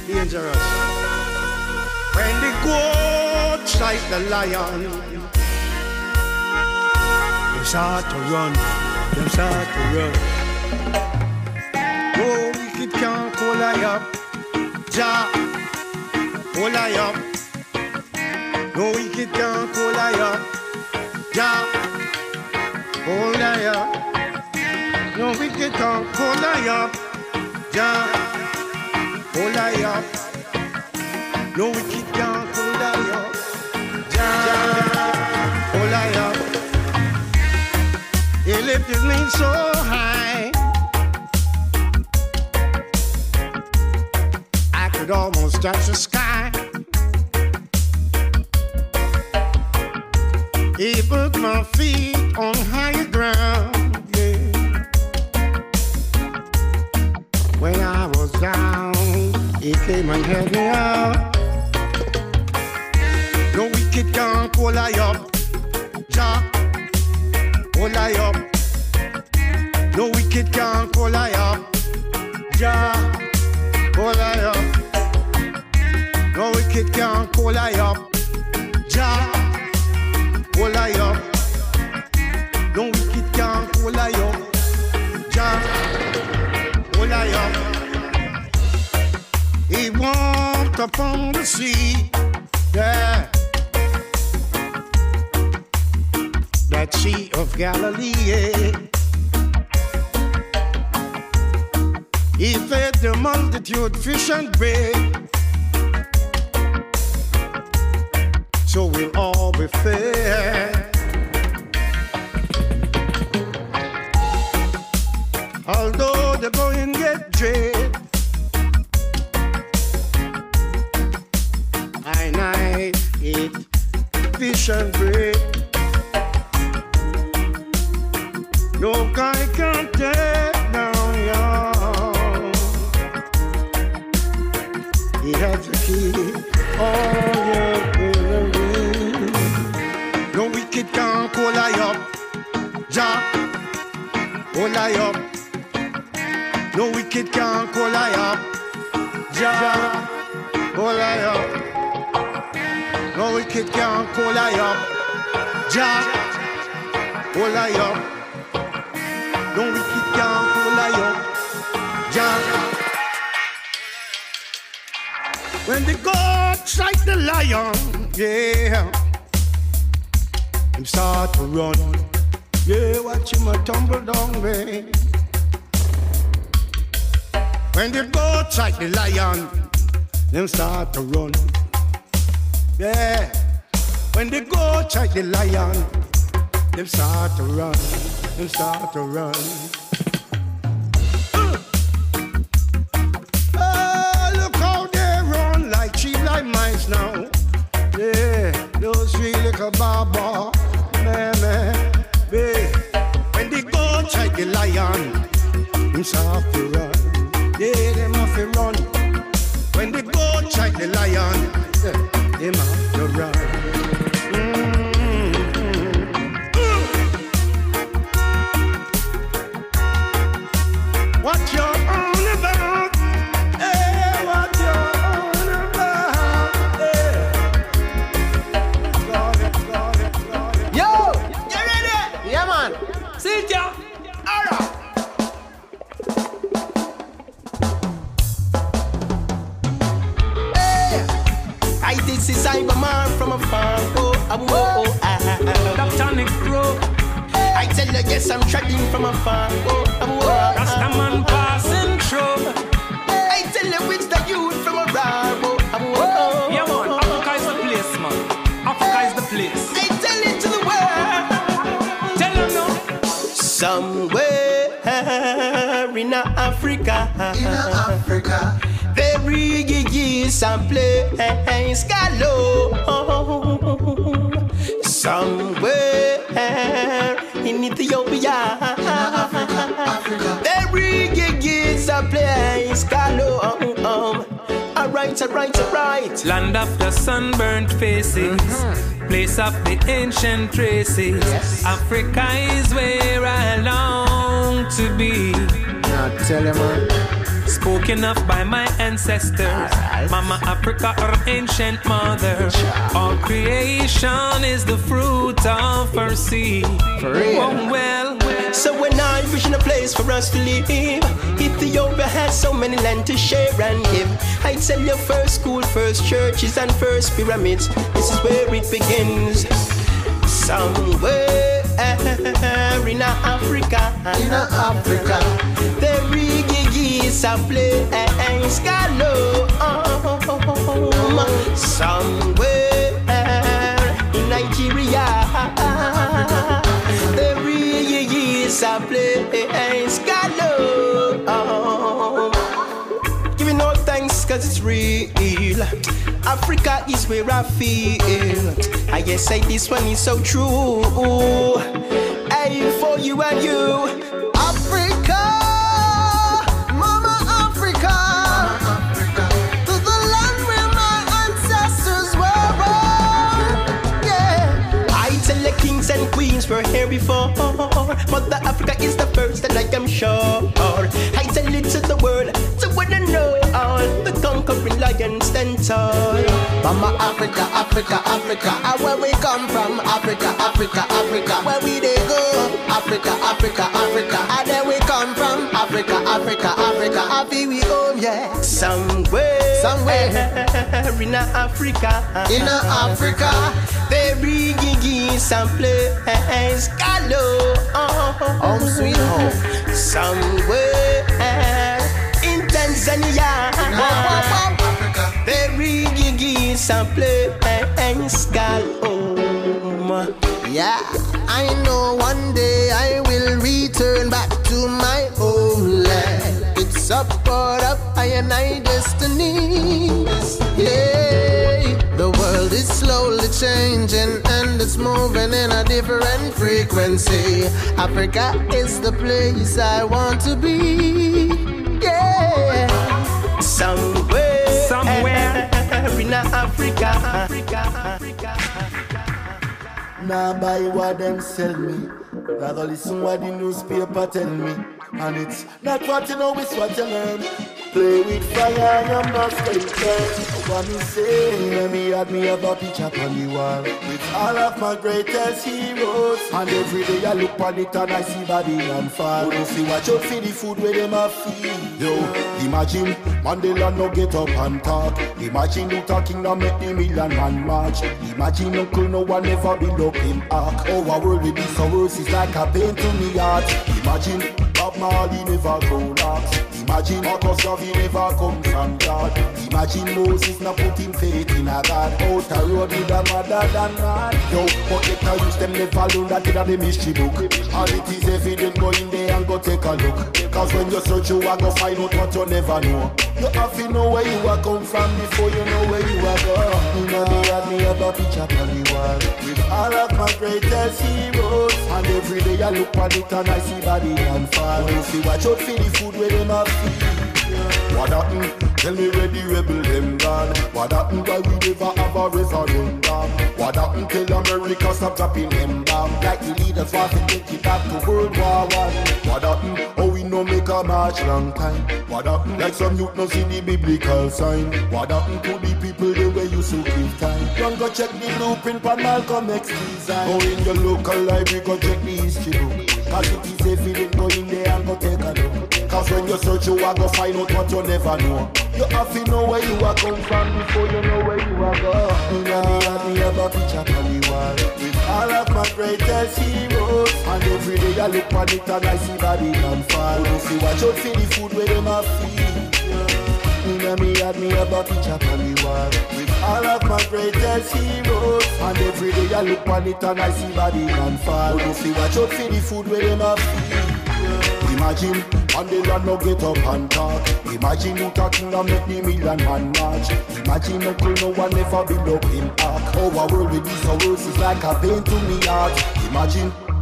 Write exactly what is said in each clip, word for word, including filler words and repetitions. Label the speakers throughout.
Speaker 1: dangerous. When the goats like the lion, they start to run, they start to run. No wicked can't call I up, Jah, call I up. No wicked can't call I up, Jah, call I up. No wicked can't call I up, Jah, call I up. No wicked can't call I up, Jah, call I up. He lifted his name so high, I could almost touch the sky. He put my feet on higher ground, yeah. When I was down, he came and helped me out. No wicked can't call I up, Jah, call I up. No wicked can't call I up, Jah, call I up. No wicked can't call I up, Jah, call I up. No wicked can't call I up, Jah, call I up. He walked upon the sea, yeah. That Sea of Galilee, yeah. He fed the multitude fish and bread, so we'll all be fed. Although the going get dread, I night eat fish and bread. No guy can take down y'all. He has to keep all your memories. No wicked can't call I up, Jah, call I up. No wicked can't call I up, Jah, call I up. No wicked can't call I up, Jah, call I up. No wicked can't call I up, Jah. When the goats like the lion, yeah, them start to run. Yeah, watch him a tumble down, babe. When the goats like the lion, them start to run. Yeah, when the goats like the lion, them start to run. Them start to run. Uh. Oh, look how they run like sheep, like mice now. Yeah, those three little baba, man, man, babe. When they go like the lion, them start to run. Yeah, them have to run. When they go like the lion, yeah, them have to run. What you're on about, eh? What you're on about, eh? Got it, got it, got it.
Speaker 2: Yo, you ready? Yeah, man. Sit down. All right. Hey, I this is Cyberman from a farm. Oh, I'm oh, oh, ah, Doctor Nick Pro. I tell you, yes, I'm trading from a farm. Oh, I'm oh,
Speaker 3: Rastaman passing through.
Speaker 2: I tell you, it's the youth from a farm. Oh, I'm oh,
Speaker 3: yeah, man. Africa is the place, man. Africa is the place.
Speaker 2: I tell it to the world.
Speaker 3: Tell them no.
Speaker 2: Somewhere in Africa,
Speaker 4: In Africa,
Speaker 2: very is a place galore. Somewhere in Ethiopia,
Speaker 4: Africa, Africa.
Speaker 2: very is a place galore. Alright, alright, alright.
Speaker 3: Land of the sunburnt faces, mm-hmm. Place of the ancient traces.
Speaker 2: Yes.
Speaker 3: Africa is where I long to be.
Speaker 1: Now tell him, man.
Speaker 3: spoken of by my ancestors. Right. Mama Africa, our ancient mother. All creation is the fruit of her seed.
Speaker 2: For real.
Speaker 3: Oh, well, well.
Speaker 2: So when I vision a place for us to live, Ethiopia has so many land to share and give. I tell you, first school, first churches, and first pyramids. This is where it begins. Somewhere in Africa,
Speaker 4: In Africa,
Speaker 2: the reggae is a place galore. Somewhere in Nigeria, the reggae is a place galore. Give me no thanks, cause it's real. Africa is where I feel. I guess I this one is so true. Hey, for you and you, Africa, Mama Africa, to the land where my ancestors were born. Yeah, I tell the kings and queens were here before. Mother Africa is the first, and I am sure. I tell it to the world, to wanna know all the conquering lions stand tall.
Speaker 4: Mama Africa, Africa, Africa, and where we come from, Africa, Africa, Africa, where we they go, Africa, Africa, Africa, and then we come from, Africa, Africa, Africa, happy we home, yeah.
Speaker 2: Somewhere,
Speaker 4: Somewhere
Speaker 2: in Africa,
Speaker 4: in Africa,
Speaker 2: the reggae is some place galore.
Speaker 4: home sweet home.
Speaker 2: Somewhere in Tanzania, the reggae is some place galore.
Speaker 4: Yeah, I know one day I will return back to my homeland. It's a part of I and I destiny. Yeah, the world is slowly changing and it's moving in a different frequency. Africa is the place I want to be. Yeah,
Speaker 2: somewhere,
Speaker 3: Somewhere.
Speaker 2: in Africa, Africa, Africa.
Speaker 5: Now buy what them sell me. Rather listen what the newspaper tell me. And it's not what you know, it's what you learn. Play with fire, I'm not scared. What me say, let me add me a picture on the wall with all of my greatest heroes. And every day I look on it and I see body and fall. You see watch out for the food where them a feed. Yo, imagine Mandela no get up and talk. Imagine Luther King no make the million man march. Imagine Uncle no one ever build up him ark. Oh, our world will be so worse, it's like a pain to me heart. Imagine Bob Marley never go locks. Imagine Marcus Garvey never come from God. Imagine Moses not put him faith in a God. Out a road with a mother than man. Yo, but they can use them never learn that in the mystery book. And it is evident, go in there and go take a look. Cause when you search you are go find out what you never know. You have to know where you are come from before you know where you are going. You know me had me have a picture on the wall with all of my greatest heroes. And every day I look at it and I see body and fall. You see watch out for the food where them have feed. What happened? Tell me where the rebel them gone. What happened why we never have a referendum? What happened till America stop dropping them bomb? Like the leaders want to take it back to World War One. What happened? Oh we no make a march long time. What happened? Like some youth no see the biblical sign. What happened to the people the way you so give time? Don't go check the blueprint for Malcolm X design. Go in your local library go check the history book. Cause it is evident, go in there and go take a look. Cause when you search you are go find out what you never know. You have to know where you are come from before you know where you are going. You know me and me have a picture on the wall with all of my greatest heroes. And every day I look on it and I see body and fall. You see watch out for the food where them have feed. You know me and me have a picture on the wall with all of my greatest heroes. And every day I look on it and I see body and fall. You see watch out for the food where them have feed. Imagine Mandela no get up and talk. Imagine Luther King no make the million man march. Imagine Uncle no one ever build up him ark. Oh, our world will be so worse, it's like a pain to me heart. Imagine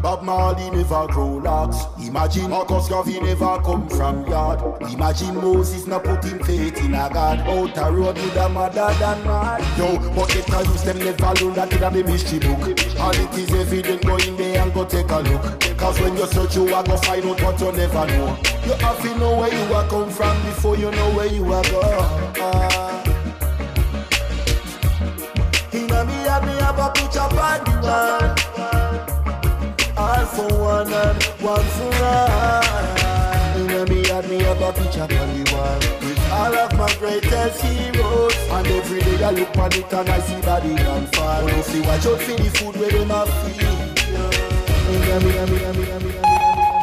Speaker 5: Bob Marley never grow locks. Imagine Marcus Garvey never come from yard. Imagine Moses not put him faith in a God. Out a road with a mother than mad. Yo, but they can use them never learn that in a mystery book. And it is evident, go in there and go take a look. Cause when you search you are go find out what you never know. You have to know where you are come from before you know where you are go. uh. Inna me have me have a picture on the wall. All for one and one for all. Inna me have me have a picture on the wall with all of my greatest heroes. And every day I look on it and I see body and fall. When you see watch out for the food where them a feed. Inna me have me have me have me have me.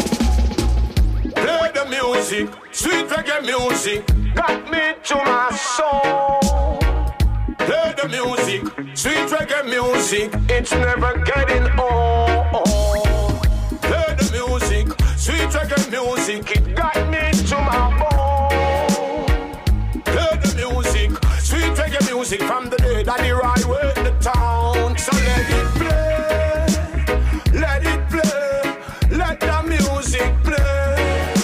Speaker 6: Play the music, sweet reggae music, got me to my soul. Play the music, sweet reggae music, it's never getting old. Play the music, sweet reggae music, it got me to my bone. Play the music, sweet reggae music, from the day that the ride with the town. So let it play, let it play, let the music play.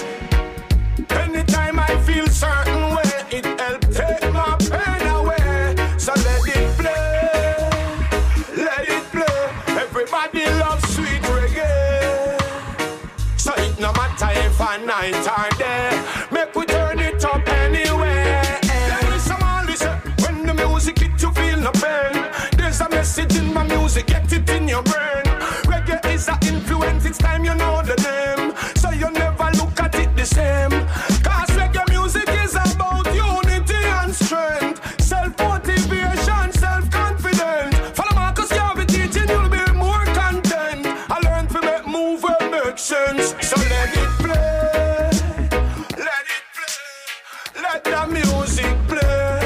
Speaker 6: Anytime I feel certain way, it help take my pain away. So let it play, let it play. Everybody loves sweet reggae. So it no matter if I night or day, make we turn it up anyway. There is some all listen, when the music hit you feel no pain. There's a message in my music, get it in your brain. Reggae is an influence, it's time you know the name. So you never look at it the same. Cause reggae music is about unity and strength, self-motivation, self-confidence. Follow Marcus Garvey teaching, you'll be more content. I learned to make move and make sense. So let it play, let it play, let the music play.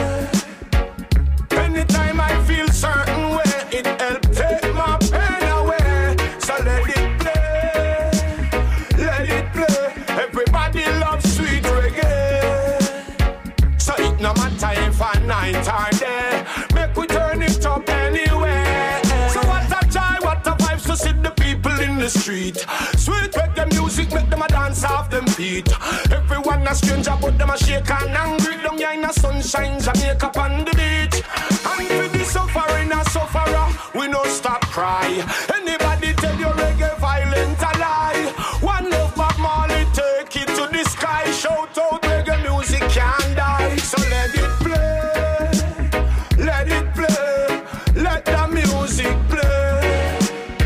Speaker 6: Anytime I feel certain way, it help take my pain away. So let it play, let it play. Everybody loves sweet reggae. So it no matter if I night or day, make we turn it up anyway. So what a joy, what a vibes to see the people in the street. Sweet reggae music make them a dance off them feet. Everyone a stranger but them a shake and angry. Down here in the sunshine, Jamaica on the beach. And for the suffering a sufferer, we no stop cry. Anybody tell you reggae violent a lie? One love Bob Marley, take it to the sky. Shout out reggae music can't die. So let it play, let it play, let the music play.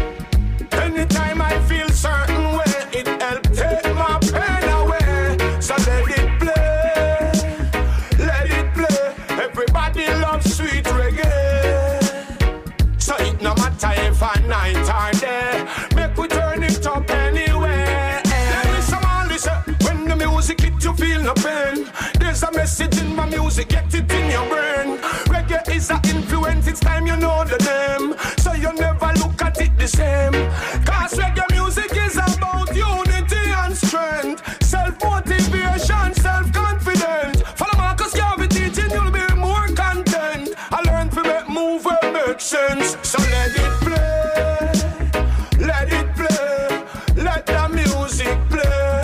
Speaker 6: Anytime I feel certain way, it help take my pain away. So let it play, let it play. Everybody loves sweet reggae. So it no matter if I night or day, make we turn it up anyway. There is some all listen, when the music hit you feel no pain. There's a message in my music, get it in your brain. Reggae is an influence, it's time you know the name. So you never look at it the same. Cause reggae music is about unity and strength, self-motivation, self-confidence. Follow Marcus Garvey teaching, you'll be more content. I learned to make move and make sense. So let it play, let it play, let the music play.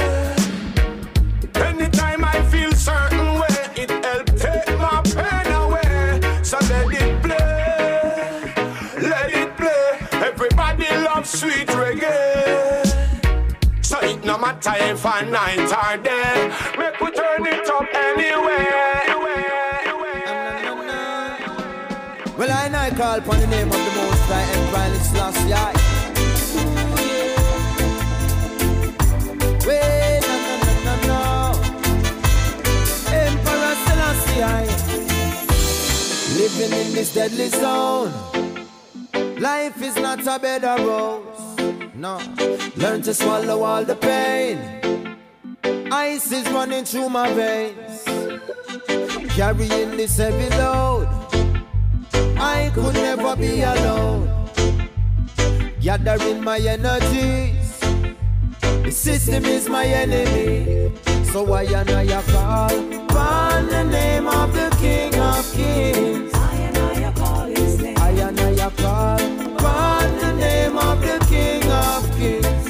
Speaker 6: Anytime I feel certain way, it help take my pain away. So let it play, let it play. Everybody loves sweet reggae. So it no matter if I night or day, make we turn it up anyway.
Speaker 7: Well, I now call upon the name of the Most High Emperor Selassie. Wait, no, no, no, no, no. Emperor Selassie, living in this deadly zone. Life is not a bed of rose. No, learn to swallow all the pain. Ice is running through my veins, carrying this heavy load. I could never be alone, gathering my energies. The system is my enemy, so I and I call upon the name of the King of Kings. I and I call his name. I and I call upon the name of the King of Kings.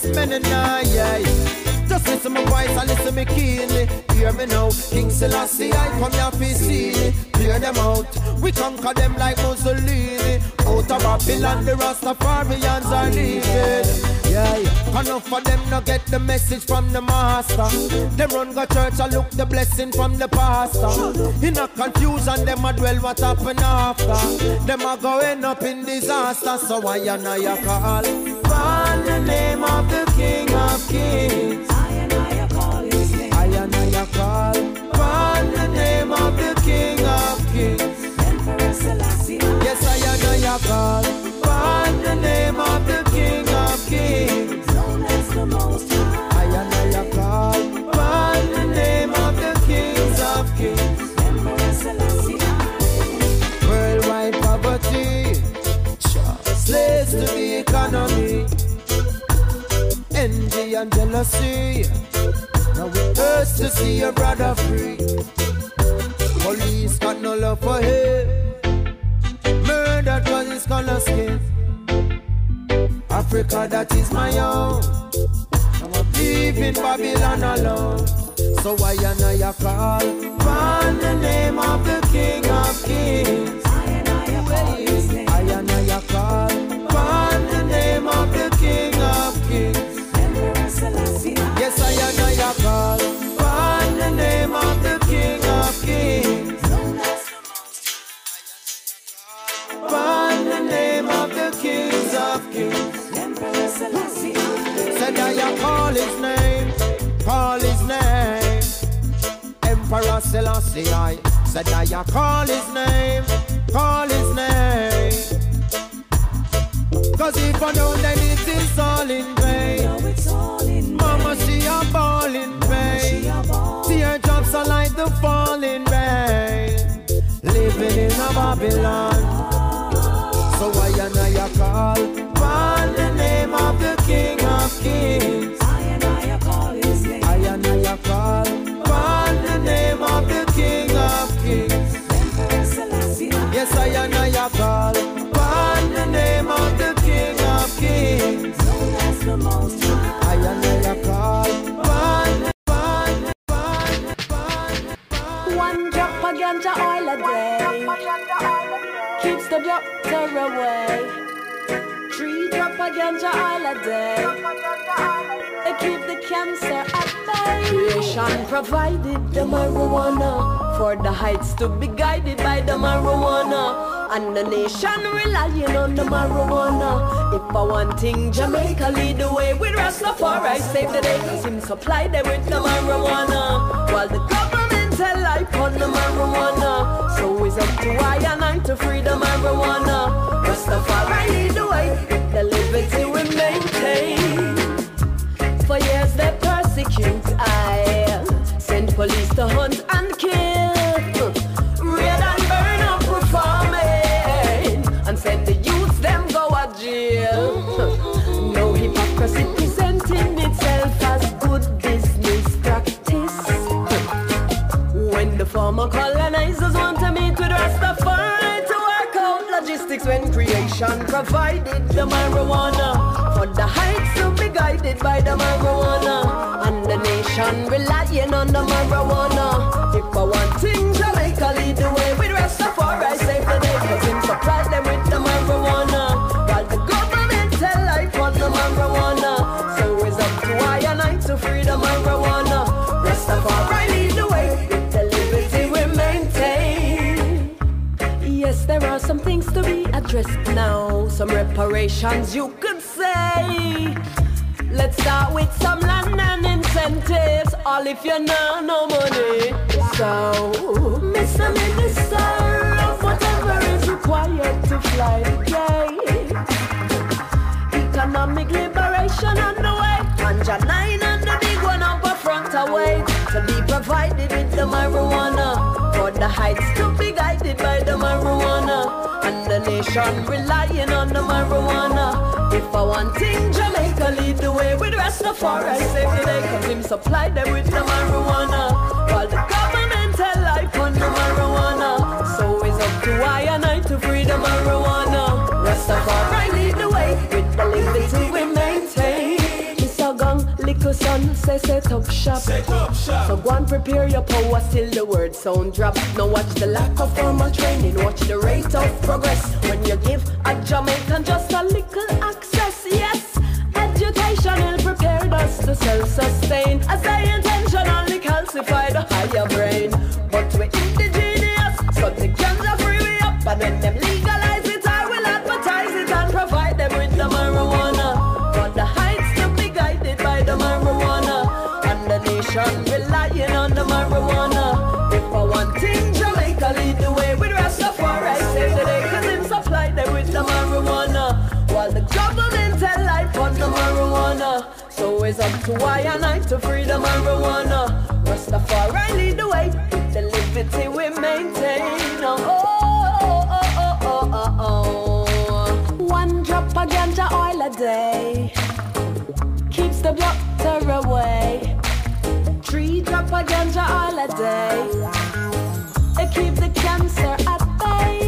Speaker 7: Yes, men and I, yeah. Just listen my voice and listen me keenly. Hear me now, King Selassie, I come here to see me. Clear them out, we conquer them like Mussolini. Out of Babylon, the Rastafarians are leaving. Yeah, yeah. Enough of them not get the message from the master. Them run go church and look the blessing from the pastor. In a confusion, them a dwell what happen after. Them a going up in disaster, so I and I call on the name of the King of Kings. I and I call his name. I and I call on the name of the King of Kings. Emperor Selassie. Yes, I and I call on the name of the King of Kings. Known as the Most High. I and I call on the name of the Kings of Kings. Emperor Selassie. Worldwide poverty, slaves to the economy, envy and jealousy. Now we thirst to see your brother free. Police got no love for him. Murder cause his color skin. Africa that is my own. Now I'm leaving Babylon alone. So I and I call on the name of the King of Kings. I and I call his name. I and I call on the name of the King of Kings. Emperor Selassie. Yes, I and I call on the name of the King of Kings. On the name of the Kings of Kings. Emperor Selassie. Said I call his name, call his name. Emperor Selassie, I said I call his name, call his name. Cause if I don't, then it is all in vain. No, it's all in Mama, vain. She a ball in vain. Teardrops are like the falling rain. Living in a Babylon. So I and I call on the name of the King of Kings. I and I call his name. I and I call on the name of the King of Kings. Yes, I and I call on the name of the King of Kings. Known as the Most High. I and I call on, on, on, on.
Speaker 8: One drop of ganja oil a day keeps the doctor away. Three drop of ganja oil a day, they keep the cancer at bay. Creation provided the marijuana for the heights to be guided by the marijuana, and the nation relying on the marijuana. If I want thing, Jamaica lead the way with Rastafari save the day, cause him supply them with the marijuana, while the government tell life on the marijuana. So it's up to I and I to free the marijuana. Rastafari lead the way, the liberty we maintain. For years they persecute I, send police to hunt and kill, raid and burn up for farming, and send the youths them go to jail. No hypocrisy presenting itself as good business practice. When the former colonizers want to meet with Rastafari to work out logistics, when creation provided the marijuana for the heights to be guided by the marijuana, and the nation relying on the marijuana. If I want things, Jamaica lead the way with Rastafari save the day, cause him supply them with the marijuana, while the government tell life on the marijuana. So it's up to I and I to free the marijuana. Rastafari lead the way, with the liberty we maintain. Yes, there are some things to be addressed now, some reparations you could say. Let's start with some land and incentives, all if you know no money. So, Mister Minister, whatever is required to fly the gate. Economic liberation on the way, Ganja nine and the big one up a front away, to be provided with the marijuana, for the heights to be guided by the marijuana, and the nation relying on the marijuana. If I want thing, Jamaica lead the way with Rastafari save the day, cause him supply them with the marijuana, while the government tell life on the marijuana. So it's up to I and I to free the marijuana. Rastafari lead the way with the liberty we maintain. It's son say set up shop.
Speaker 6: Set up shop.
Speaker 8: So go and prepare your power till the word sound drop. Now watch the lack of formal training, watch the rate of progress. When you give a Jamaican just a little access, yes. Education will prepare us to self-sustain. As they intentionally calcify the higher brain. But we're indigenous, so the ganja free we up. And when them legalize it, I will advertise it and provide them with the marijuana. For the heights to be guided by the marijuana. And the nation relying on the marijuana. If for one thing, Jamaica lead the way with Rastafari. Save the day, cause him supply them with the marijuana. While the government tell life on the marijuana. So it's up to I and I to free the marijuana. Rastafari lead the way with the liberty we maintain. Oh, oh, oh, oh, oh, oh, oh. One drop of ganja oil a day keeps the doctor away. Three drop of ganja oil a day it keep the cancer at bay.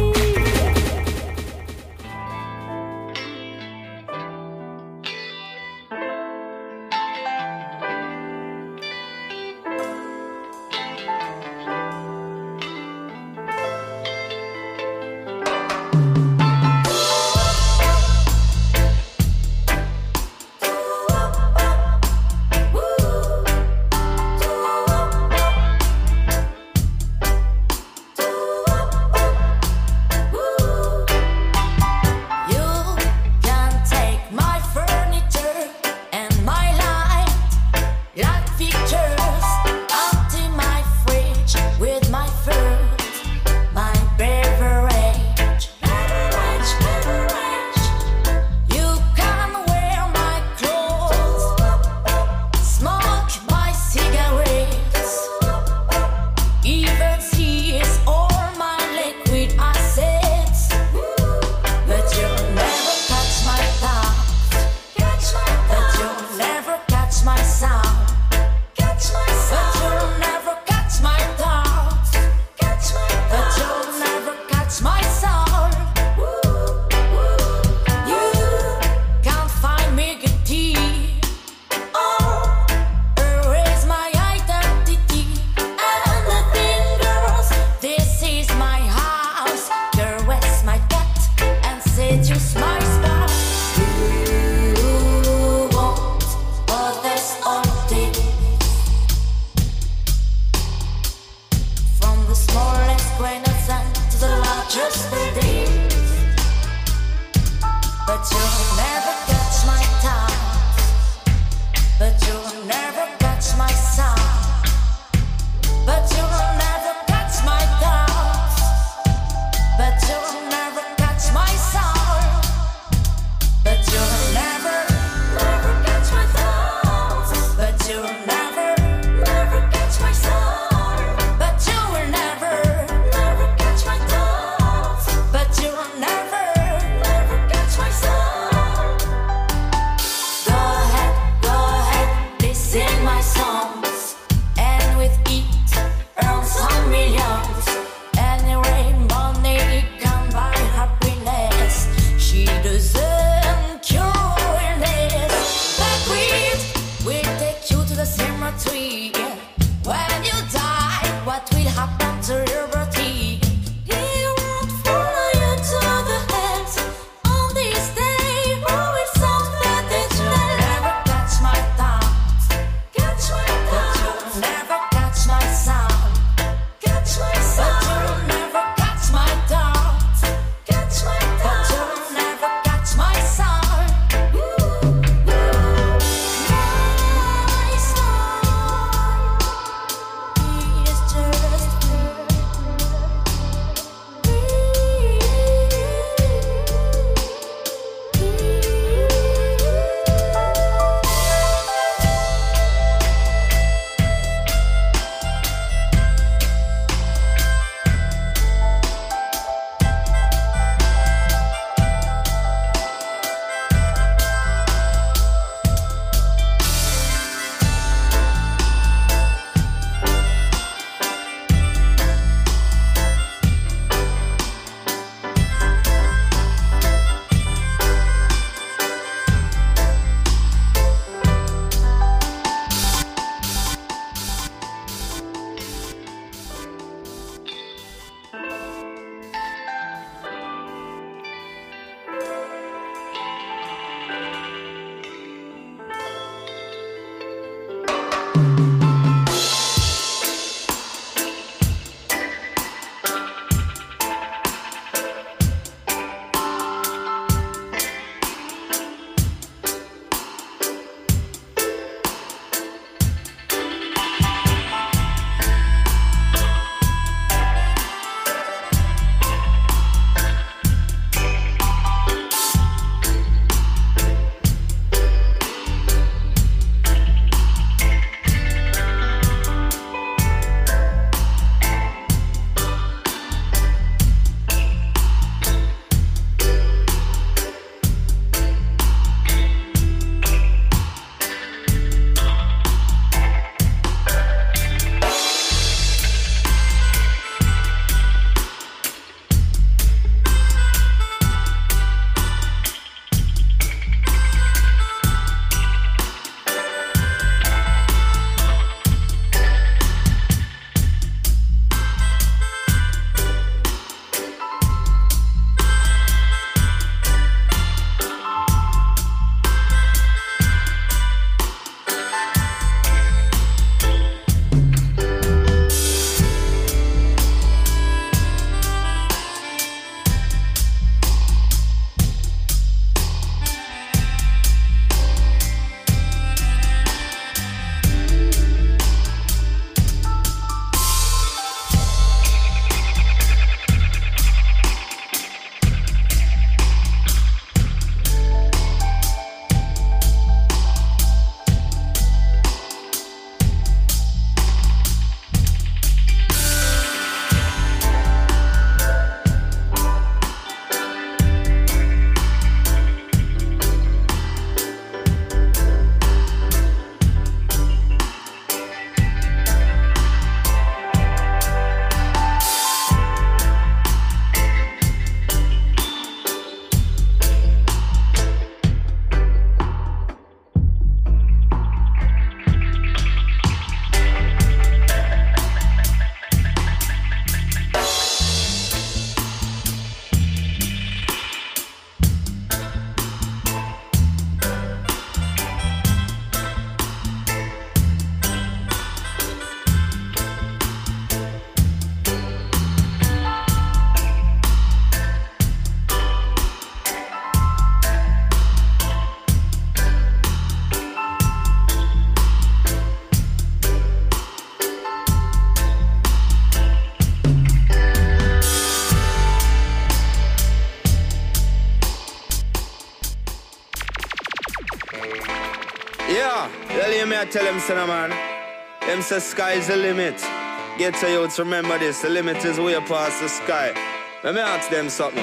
Speaker 9: Never, never catch my soul. Yeah, tell you me I tell them, son, man. Them say sky's the limit. Get to youths, remember this, the limit is way past the sky. Let me ask them something.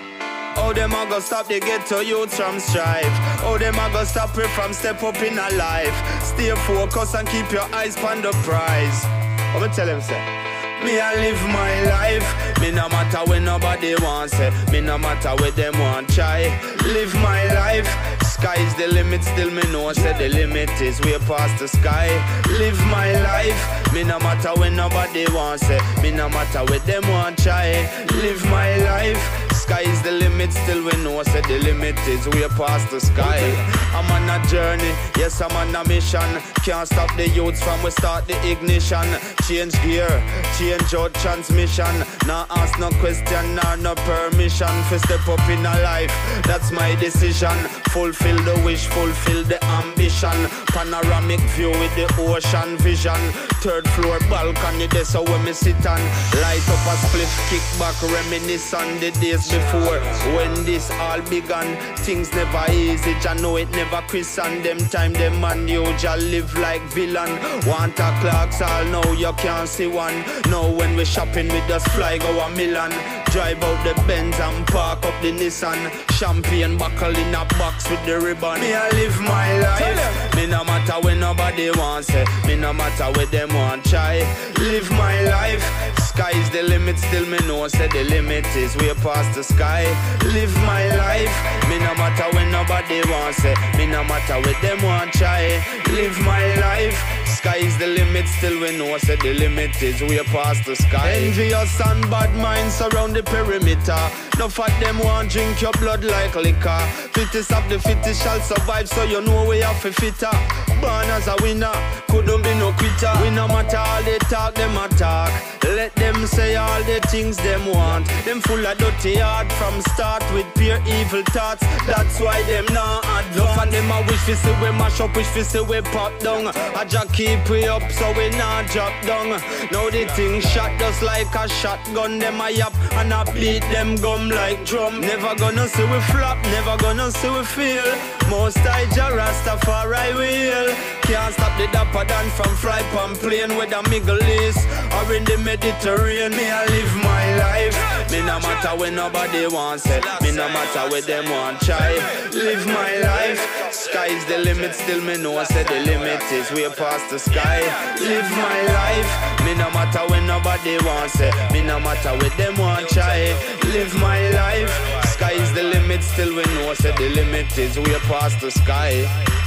Speaker 9: How them a go stop the ghetto youths from strive? How them a go stop it from step up in a life? Stay focused and keep your eyes on the prize. I'ma tell them, say, me I live my life. Me no matter when nobody wants it. Me no matter where them want try. Live my life. Sky's the limit, still me know say the limit is way past the sky. Live my life. Me no matter when nobody wants it. Me no matter where them want try. Live my life. Sky's the limit, still we know say the limit is way past the sky. I'm on a journey, yes I'm on a mission. Can't stop the youths from we start the ignition. Change gear, change out transmission. Now ask no question, nor no permission. For step up in a life, that's my decision. Fulfill the wish, fulfill the ambition. Panoramic view with the ocean vision. Third floor balcony, that's how when me sit on. Light up a spliff, kick back, reminisce on the days before when this all began. Things never easy, I know it never christen. Them time them man usual live like villain. Want a clocks all now you can't see one. Now when we shopping we just fly go a Milan. Drive out the Benz and park up the Nissan. Champagne buckle in a box with the ribbon. Me I live my life. Me no matter when nobody wants it. Me no matter where them want try. Live my life. Sky's the limit, still me know say the limit is way past the sky. Live my life. Me no matter when nobody wants it. Me no matter where them want try. Live my life. Sky's the limit, still we know say the limit is way past the sky. Envious and bad minds surround the perimeter. No fat them want drink your blood like liquor. Fittest of the fittest shall survive, so you know we have to fitter. Born as a winner, couldn't be no quitter. We no matter all they talk, them attack. Let them say all the things them want. Them full of dirty heart from start with pure evil thoughts. That's why them not advance. And them a wish we see we mash up, wish we see we pop down. I just keep we up so we not drop down. Now the thing shot just like a shotgun. Them a yap and I beat them gum like drum. Never gonna see we flop, never gonna see we feel. Most I Jah Rastafari will. Can't stop the dapper dan from fly pan plane. Whether Middle East or in the Mediterranean. Me I live my life. Me no matter when nobody wants it. Me no matter where them want try. Live my life. Sky's the limit, still me know say the limit is way past the sky. Live my life. Me no matter when nobody wants it. Me no matter where them want try. Live my life. Sky's the limit, still we know say the limit is way past the sky.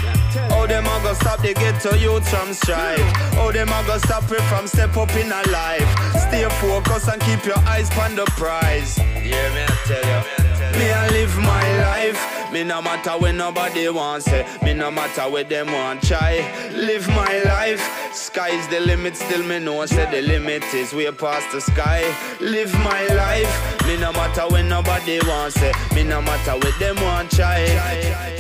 Speaker 9: How them a go stop the ghetto youths from strive? How them a go stop it from step up in a life? Stay focused and keep your eyes on the prize. Yeah, me I tell you. Me I live my life. Me no matter when nobody wants it. Me no matter where them want try. Live my life. Sky's the limit, still me know say the limit is way past the sky. Live my life. Me no matter when nobody wants it. Me no matter where them want try.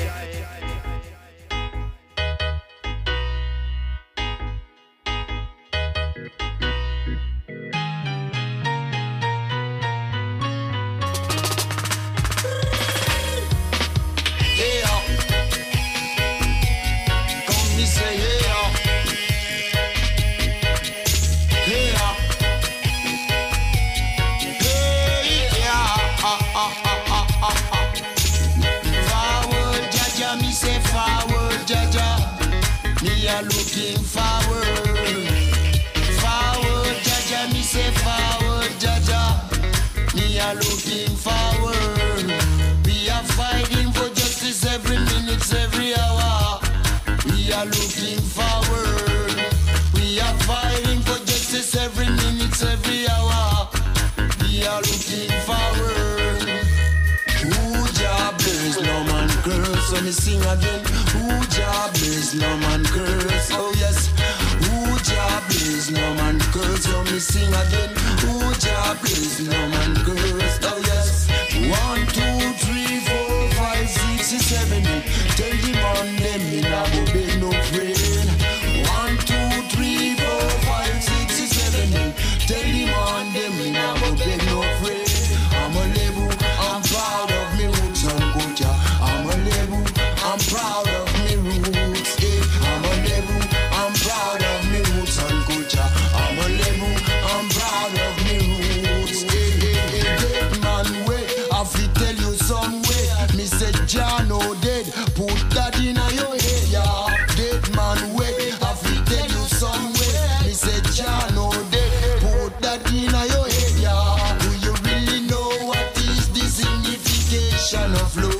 Speaker 10: Looking forward, forward, Jaja, me say forward, Jaja, me a looking forward. We are fighting for justice every minute, every hour. We are looking forward. We are fighting for justice every minute, every hour. We are looking forward. Ooh, Jah bless, no man curse. So me sing again. Ooh, Jah bless, no man curse. Oh yes. Ooh, Jah bless, no man curse. So me sing again. Ooh, Jah bless, no man curse. Oh yes. One, two, three, four, five, six, seven, eight. Tell the man them me nah go beg no friend. One, two, three, four, five, six, seven, eight. Tell the man them me nah go beg no friend. I'm a label. I'm proud of me roots and culture. I'm a label. I'm proud of me roots. Yeah. I'm a I fi tell you some way. Me say Jah no dead, put that in your head, yeah. Dead man wait, I fi tell you some way. Me say Jah no dead, put that in your head, yeah. Do you really know what is the signification of love?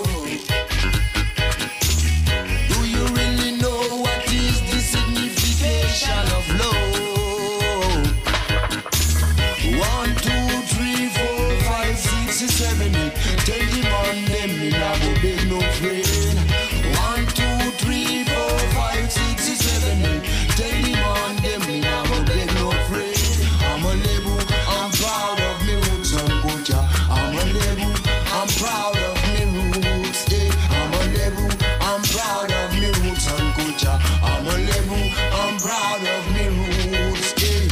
Speaker 10: Do you really know what is the signification of love? One, two, three, four, five, six, seven, eight. Tell him on them, me nah go beg no friend. One, two, three, four, five, six, seven, eight. Tell him on them, me nah go beg no friend. I'm a label, I'm proud of me roots and culture. I'm a label, I'm proud of me roots. Yeah. I'm a label, I'm proud of me roots and culture. I'm a label, I'm proud of me roots. Yeah.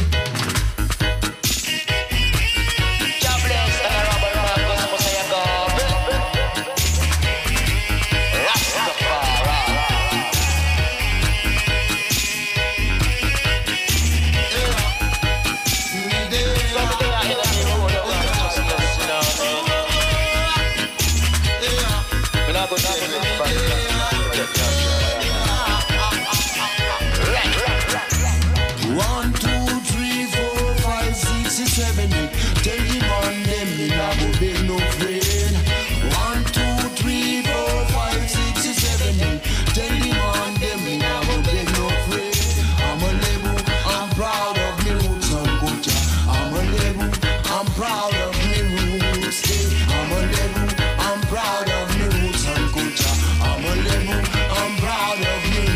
Speaker 10: One, two, three, four, five, six, seven, eight. Tell him on them, me nah go beg no friend. One, two, three, four, five, six, seven, eight. Tell him on them, me nah go beg no friend. I'm a label, I'm proud of me roots and culture. I'm a label, I'm proud of me roots. Yeah. I'm a label, I'm proud of me roots and culture. I'm a label, I'm proud of me roots.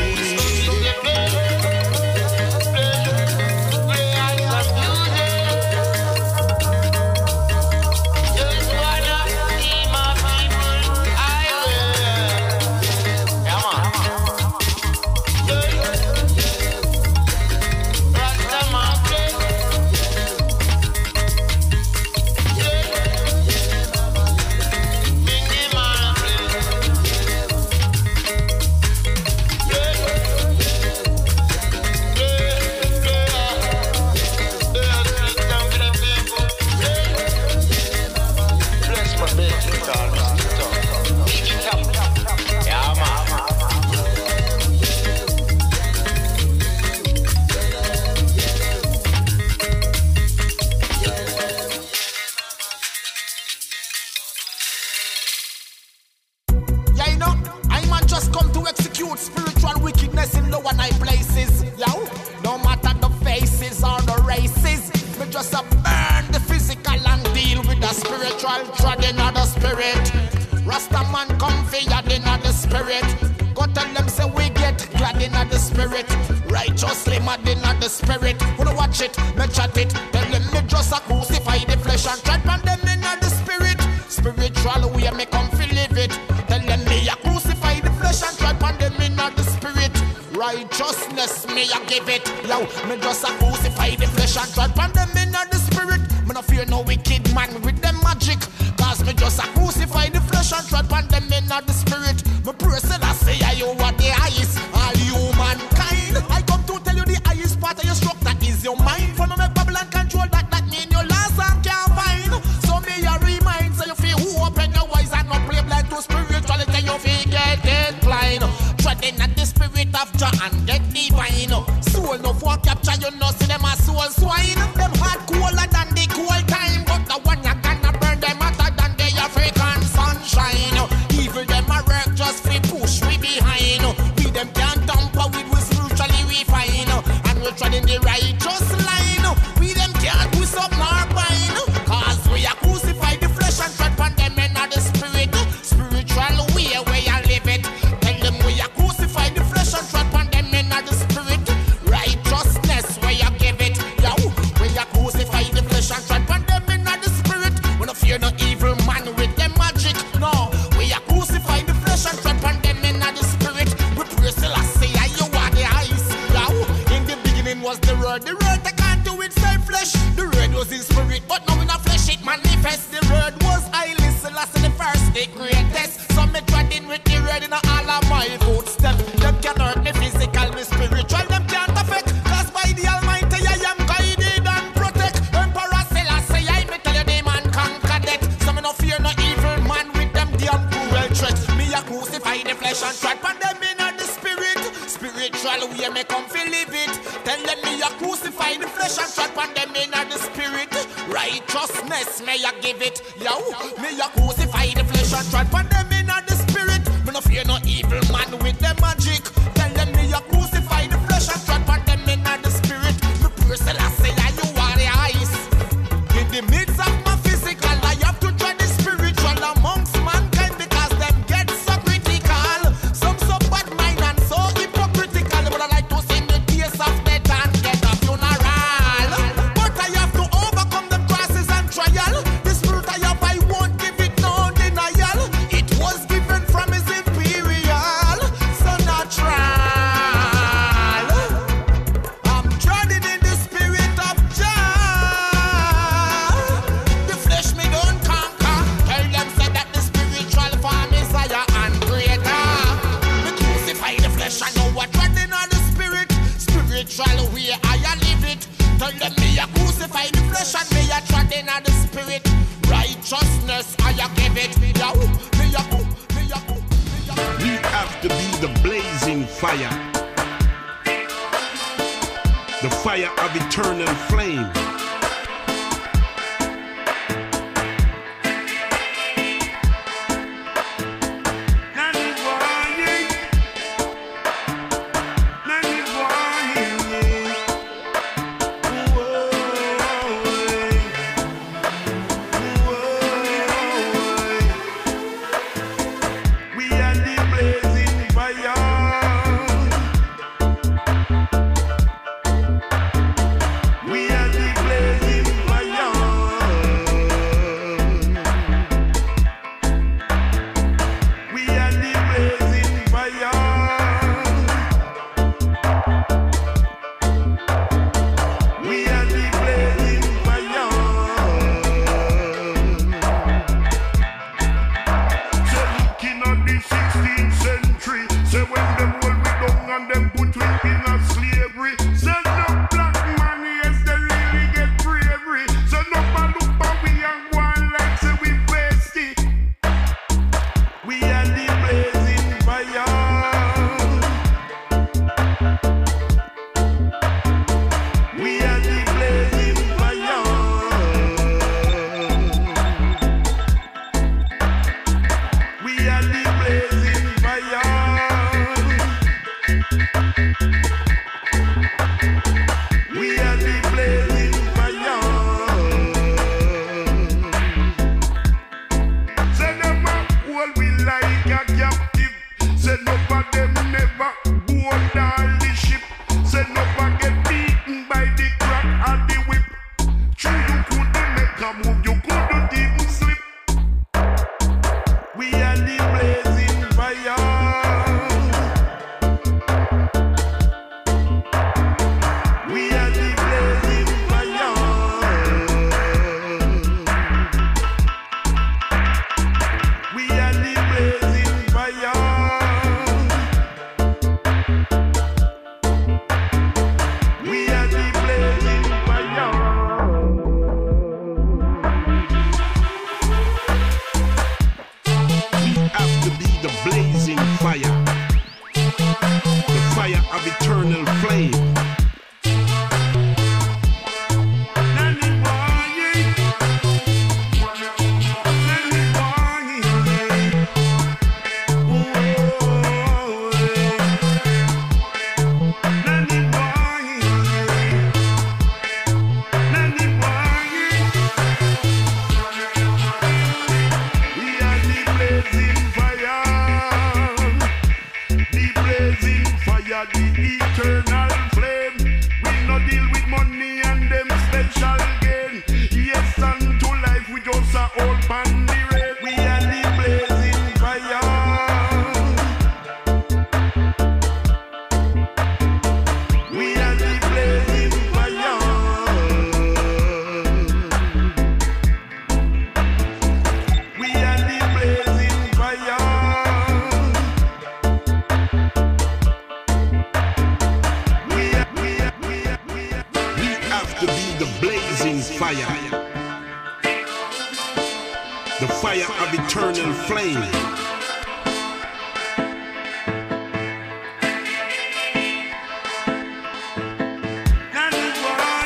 Speaker 10: Yeah, you know, I man just come to execute spiritual wickedness in lower night places. Yo, no matter the faces or the races, we just a burn the physical and deal with the spiritual treading of the spirit. Rasta man come for in the spirit. Go tell them say we get glad in the spirit. Righteously mad in the spirit. Wanna watch it, me chat it. Tell them me just a crucify the flesh and tread on them in the spirit. Spiritual way me come fi live it. Tell them me a crucify the flesh and tread on them in the spirit. Righteousness me a give it. Yo, me just a crucify the flesh and tread on them in the spirit. Me no fear no wicked man with them magic. Cause me just a crucify the flesh and tread on them in the spirit. Me pray say that say I you are the highest. All humankind. I come to tell you the highest part of your stroke. That is your mind. For me make Babylon control that. That mean your last and can't find. So me a remind. So you feel who open your eyes and not play blind to spirituality. You feel get inclined. Treading at the spirit of Jah and get divine. Soul no for capture you no see them a soul swine. Them hard cooler than the cool time. But the one you gonna burn them hotter than the African sunshine. Evil them a work just fi push we behind. We them can't tamper with we spiritually refine. And we treading the righteous line. We them can't do some nor bind. Cause we are crucify the flesh and tread on them in the spirit. Spiritual way where you live it. Tell them we are crucify the flesh and tread on them in the spirit. Righteousness where you give it. Yo, we are crucify the flesh and tread on them in the spirit. We no fear no evil man with them magic. No, we are crucify the flesh and tread on them in the spirit. We pray still I say I you are the eyes. Yo, in the beginning was the word. The word they can't do it self flesh. The word was in spirit, but now in a flesh it manifests. The word was I listen last in the first the greatest. So me treading with the word in all of my footsteps. Them can hurt me physical, me spiritual. Them can't affect. Cause by the Almighty I am guided and protect. Emperor Selassie I me tell you the man conquer death. So me no fear
Speaker 11: crucify the flesh and tread upon them in the spirit. Righteousness, may I give it, yo. May I crucify the flesh and tread upon them in the spirit. Me no fear no evil man with the magic. Tell them me I crucify the flesh and tread upon them in the spirit. Me pray Selassie, you are the eyes. In the midst of my physical, I have to tread the spiritual amongst mankind because them get so critical. Some so bad mind and so hypocritical. But I like to see the tears of death and get a funeral. But I have to overcome the crosses and trial. The spirit I have, I won't give it no denial. It was given from his imperial, so natural. I'm treading in the spirit of Jah. The flesh me don't conquer. Tell them say that the spiritual form is higher and greater. Me crucify the flesh and now we're treading on the spirit. Spiritual way I live it. Tell them me I crucify the flesh and me I treading on the spirit. Righteousness I give it. Yo, me a go, me a go.
Speaker 12: We have to be the blazing fire, the fire of eternal flame.
Speaker 10: We are the blazing fire. We are the blazing fire. We are the blazing fire. We are the blazing fire. So looking at the sixteenth century, say when them hold we down and them put we in a slavery. Say no black man, yes, they really get bravery. So no man look but we and go on like say we bestie. We are the blazing fire. We are the blazing fire. We are the blazing fire. We are the blazing fire. Say them a hold we like a captive. Say no of them never go down the ship. Say no of get beaten by the crack and the whip. True you couldn't make a move, you couldn't even slip. We are the blazing fire. We are the blazing fire. We are the blazing fire. We are the blazing fire.
Speaker 12: We have to be the blazing fire, the fire of eternal flame.
Speaker 10: Nanny boy, nanny boy, oh, nanny boy, nanny boy. We are the blazing fire, the blazing fire, the eternal flame. We no deal with money and them special gain. Yes, and to life we just a old pandire. We are the blazing fire. We are the blazing fire. We are the blazing fire. We are, we are, we are, we are.
Speaker 12: We have to be the blazing fire, the fire of eternal flame.
Speaker 10: Nanny boy,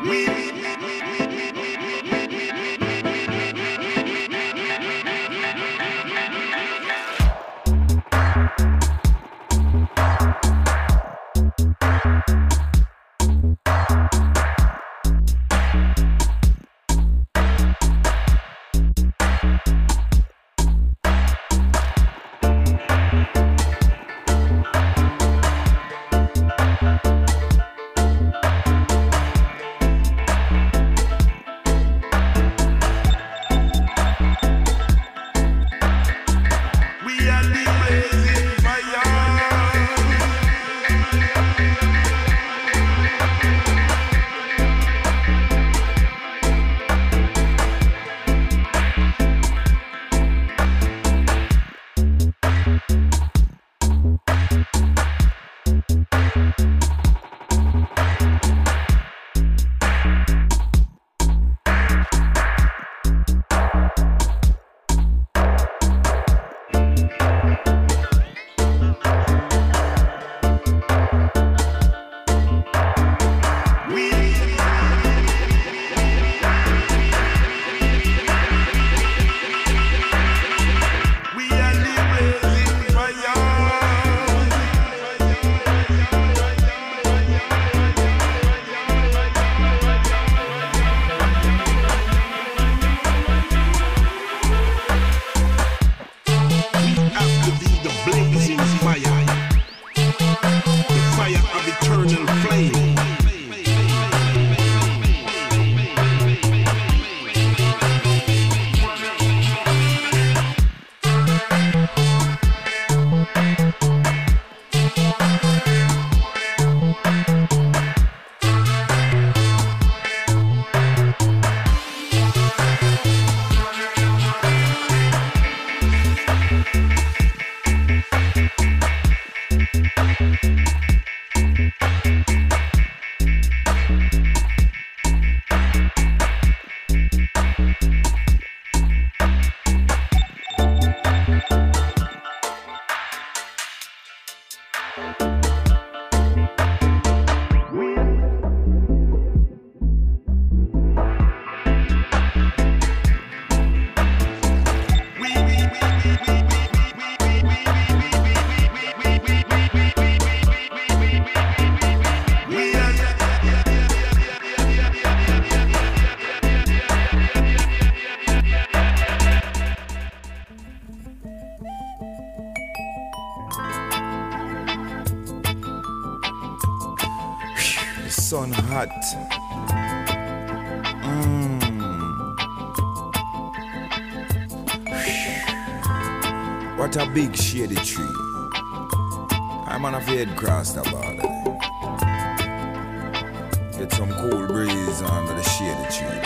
Speaker 13: sun hot. Mm. What a big shady tree. I'm on a head cross the border. Get some cool breeze under the shady tree.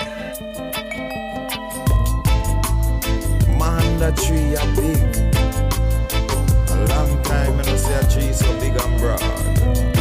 Speaker 13: Man, that tree a big. A long time I don't see a tree so big and broad.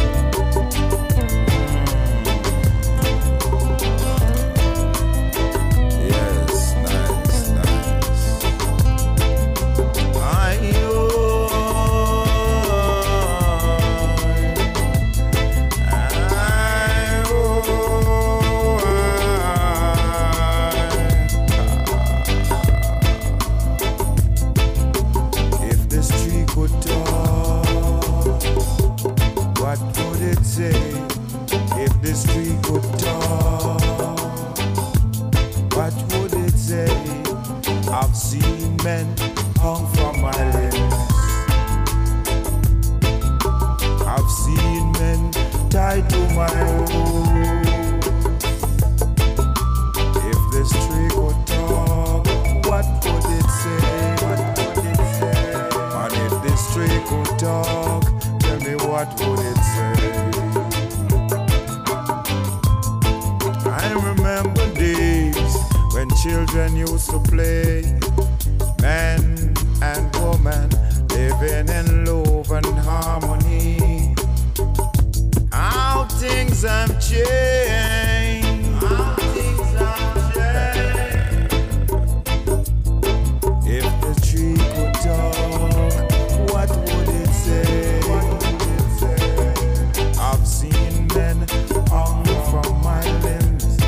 Speaker 13: Children used to play, man and woman living in love and harmony. How things have changed. How things have changed. If the tree could talk, what would it say? What would it say? I've seen men hung from my limbs.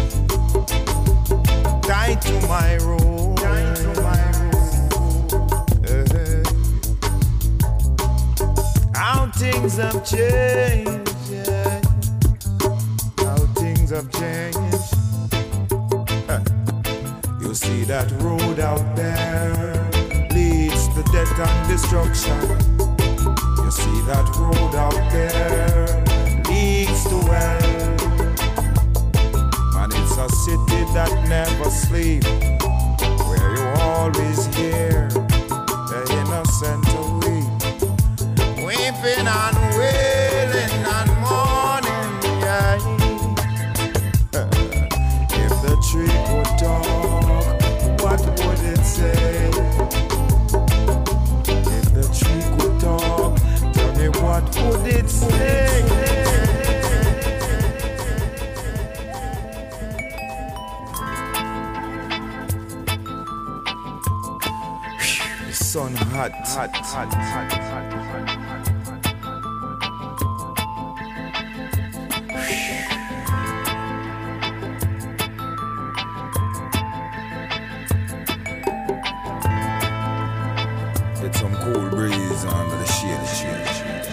Speaker 13: change, yeah. How things have changed. Huh. You see that road out there leads to death and destruction. You see that road out there leads to hell. And it's a city that never sleeps, where you always hear the innocent weep, weeping and wailing and mourning, yeah. If the tree could talk, what would it say? If the tree could talk, tell me what would it say? Sun hot, hot, hot, hot, hot, hot. Get some cool breeze under the shade, shade, shade.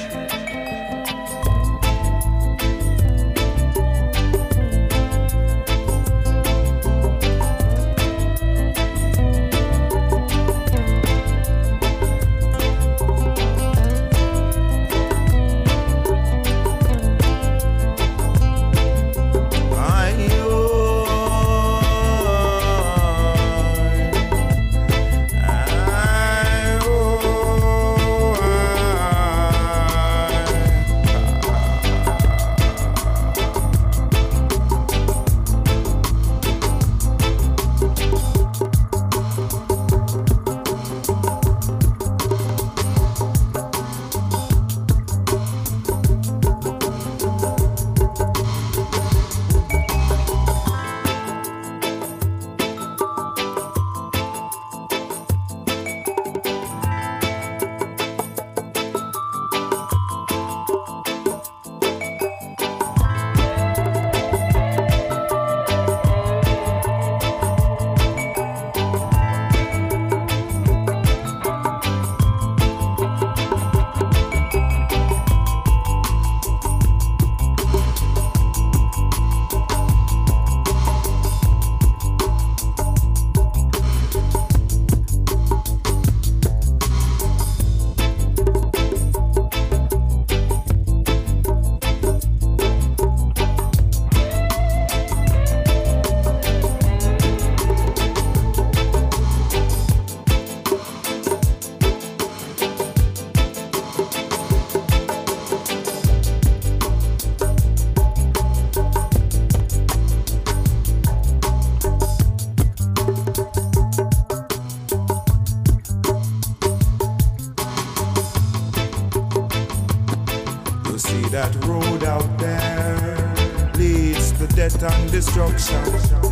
Speaker 13: That road out there leads to death and destruction.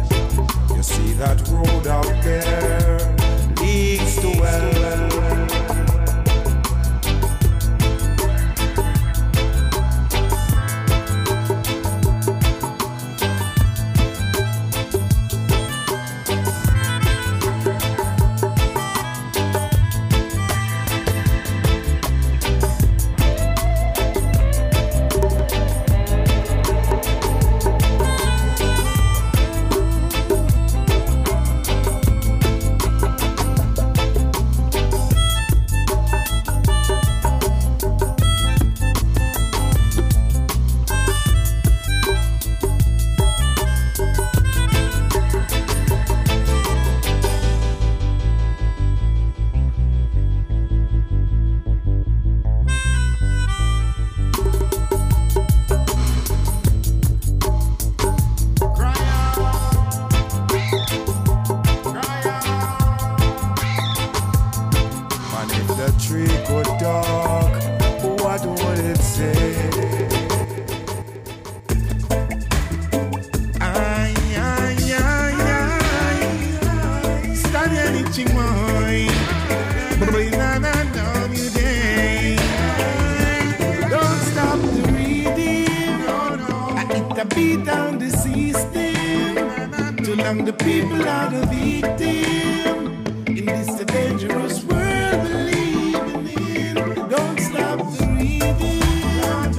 Speaker 13: You see that road out there leads to hell.
Speaker 14: Beat down the system. Too long the people are the victim. In this dangerous world we're living in. Don't stop the reading.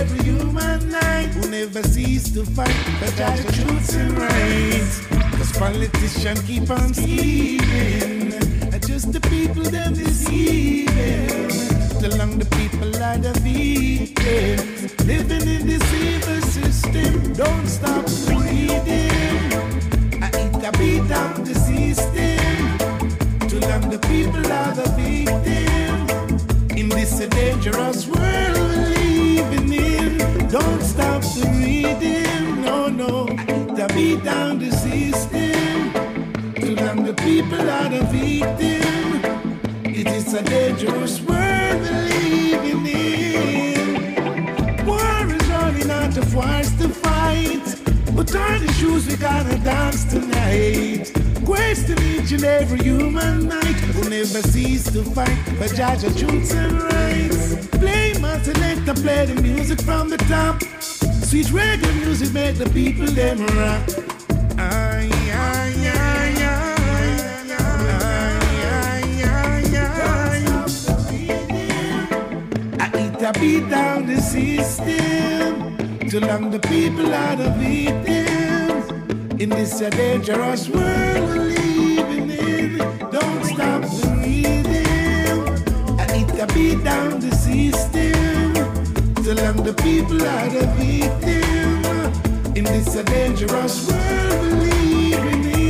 Speaker 14: every human life who never cease to fight for just truths and rights. Cause politicians keep on scheming, and just the people them deceiving. Along the people are the victims, living in this evil system. Don't stop reading. I eat a beat down the system. Too long the people are the victims. In this a dangerous world we're living in. Don't stop the reading. No, no. I eat a beat down the system. Too long the people are the victims. It is a dangerous world we're living in. War is running out of wars to fight. Put on the shoes, we gotta dance tonight. Question each and every human night who never cease to fight for judge of truths and rights. Play my selector, play the music from the top. Sweet reggae music make the people them rock. Ay, ay, ay, ay. I beat down the system. Too long the people are the victims. In this a dangerous world we're living in. Don't stop the reading. I need to beat down the system. Too long the people are the victims. In this a dangerous world we're living in.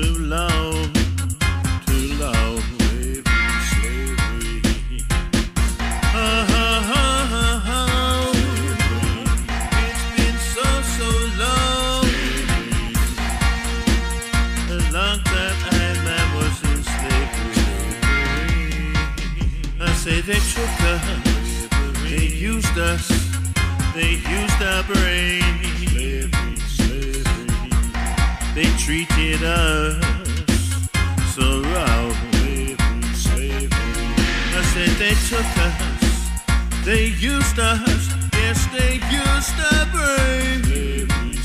Speaker 15: too long, too long. Slavery. Oh, oh, oh, oh. It's been so, so long. A long time I was in slavery. I say they took us, they used us, they used our brain. They treated us so wrong. I said they took us, they used us, yes they used our brain.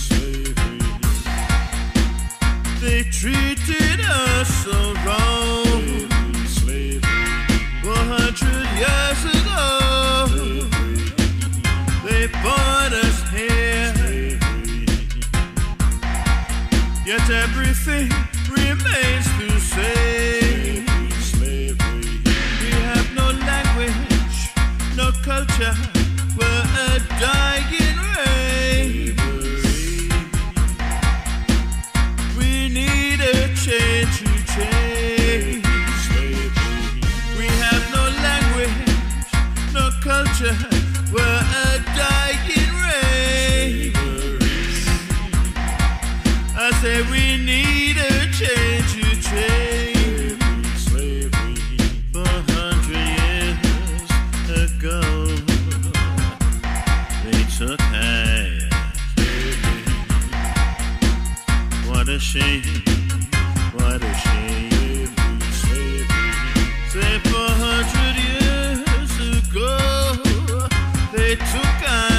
Speaker 15: They treated us so wrong. One hundred years ago, they brought us here. Yet everything remains the same. We have no language, no culture. We're a dying race. We need a change to change. We have no language, no culture. We're a dying race. I say we need a change to change. Four hundred years ago, they took us. What a shame, what a shame. Say four hundred years ago, they took us.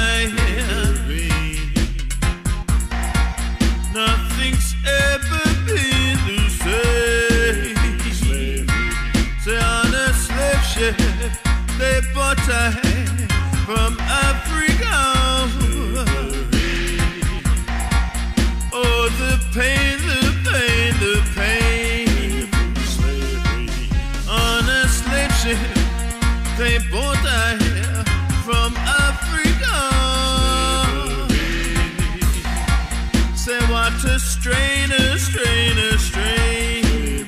Speaker 15: Nothing's ever been the same. Say on a slave ship, they bought a hand from Africa. Oh, the pain, the pain, the pain. On a slave ship, they bought a hand from Africa. Say what a strain, a strain, a strain.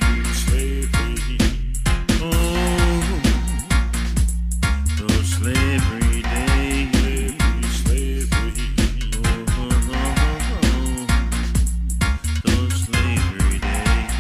Speaker 15: Oh, those slavery days. Oh, oh, oh, oh. Those slavery days.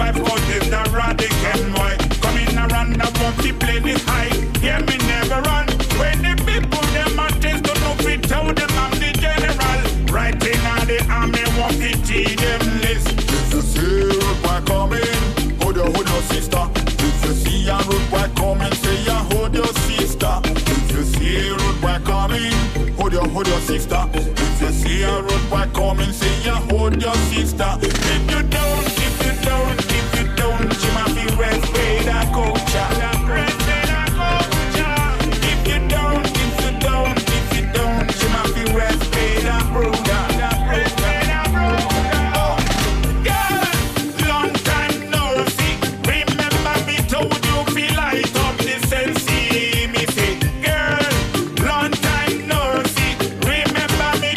Speaker 6: five out is the radical boy. Coming around the bumpy play this high. Hear me never run. When the people them a test to know fit how them I'm the general. Right in on the army want to teach them list.
Speaker 16: If you see a road boy coming, hold your, hold your sister. If you see a road boy coming, say ya hold your sister. If you see a road boy coming, hold your, hold your sister. If you see a road boy coming, say ya hold your sister. If you don't, if you don't, if you don't, you might be respect that culture. Respect that culture. If you don't, if you don't, if you don't, you might be respect that brother. Respect that brother. Oh, girl, long time no see. Remember me told you feel light up the sense. Me say, girl, long time no see. Remember me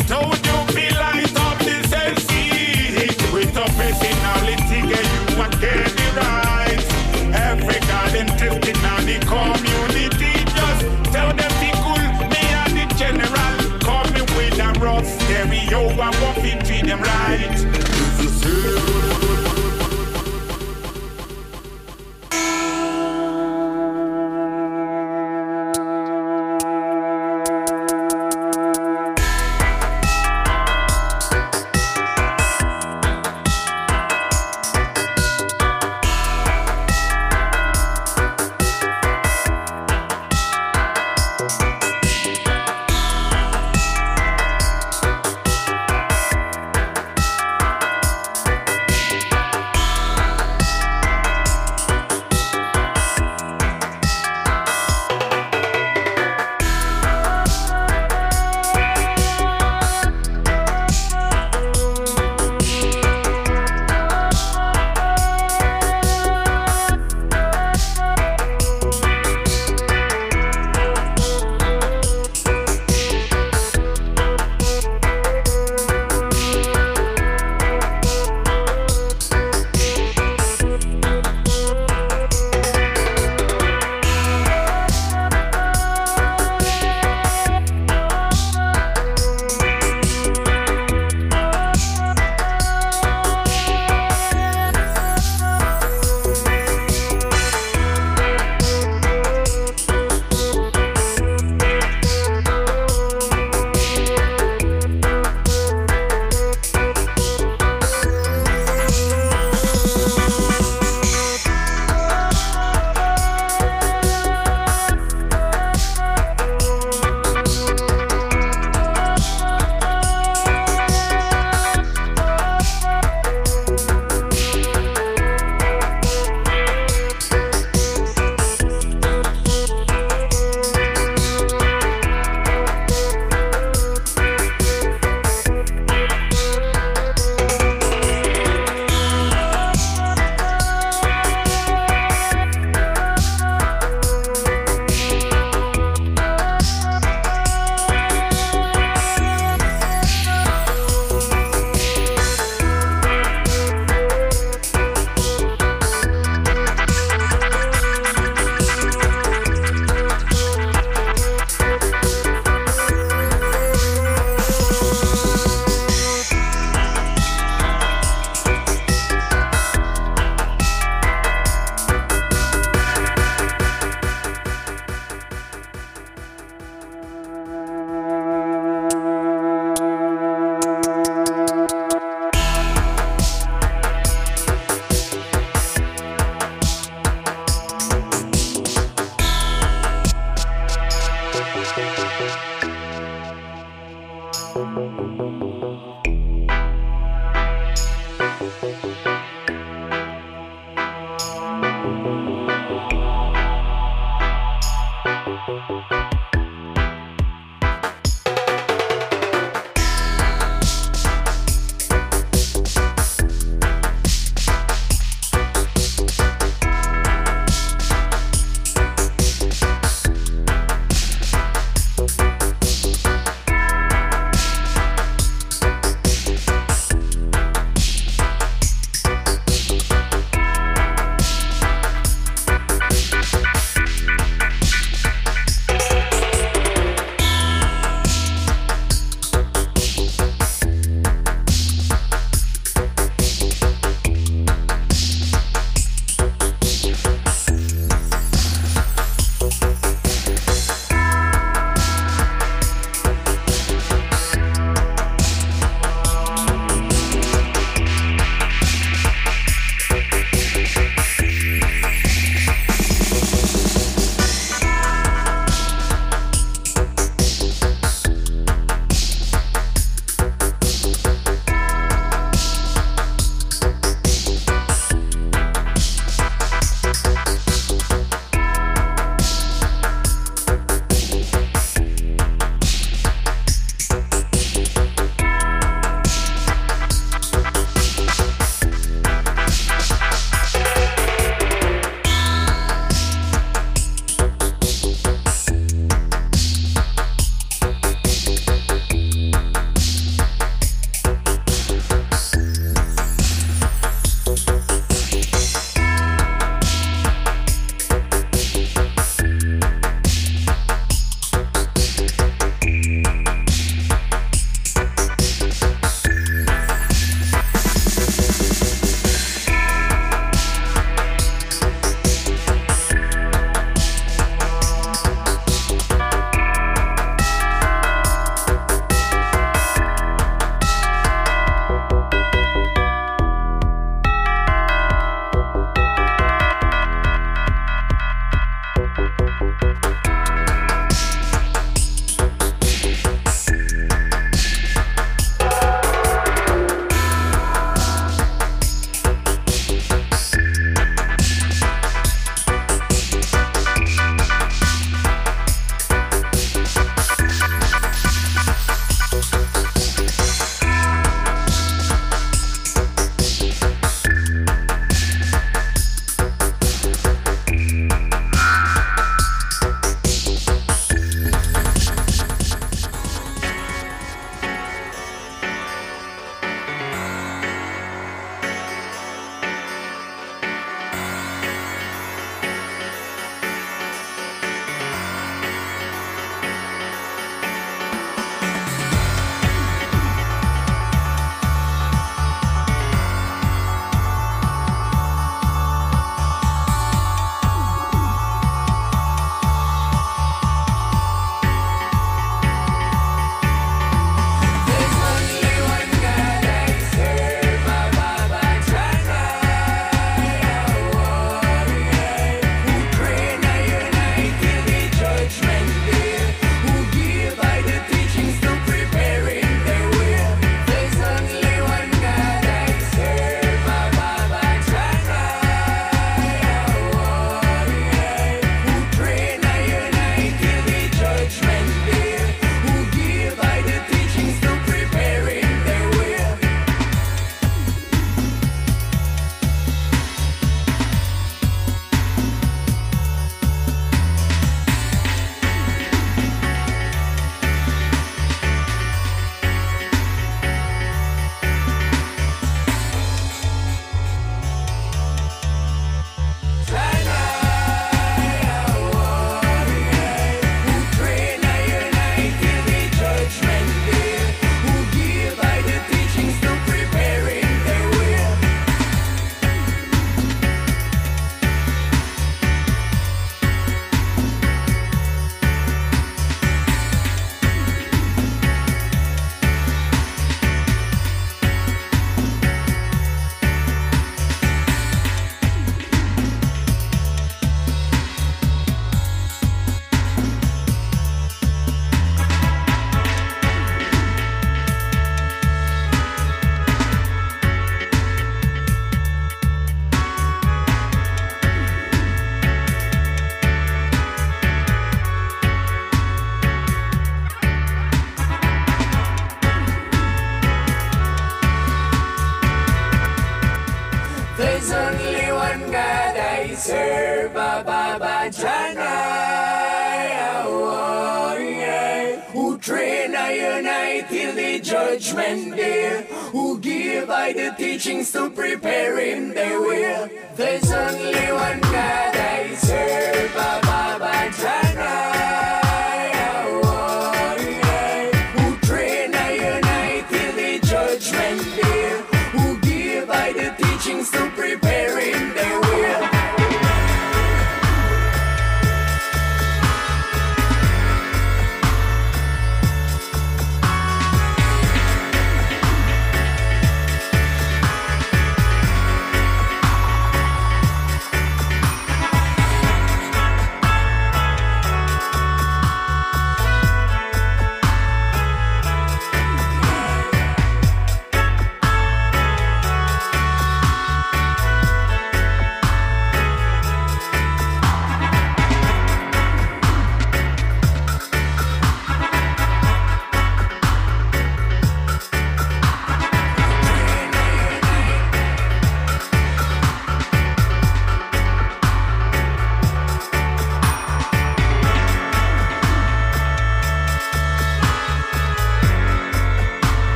Speaker 17: There's only one God I serve, Baba Janai, oh, yeah. Who train I unite till the judgment day, who give I the teachings to prepare in their way. There's only one God I serve, Baba Janai, oh, yeah. Who train I unite till the judgment day.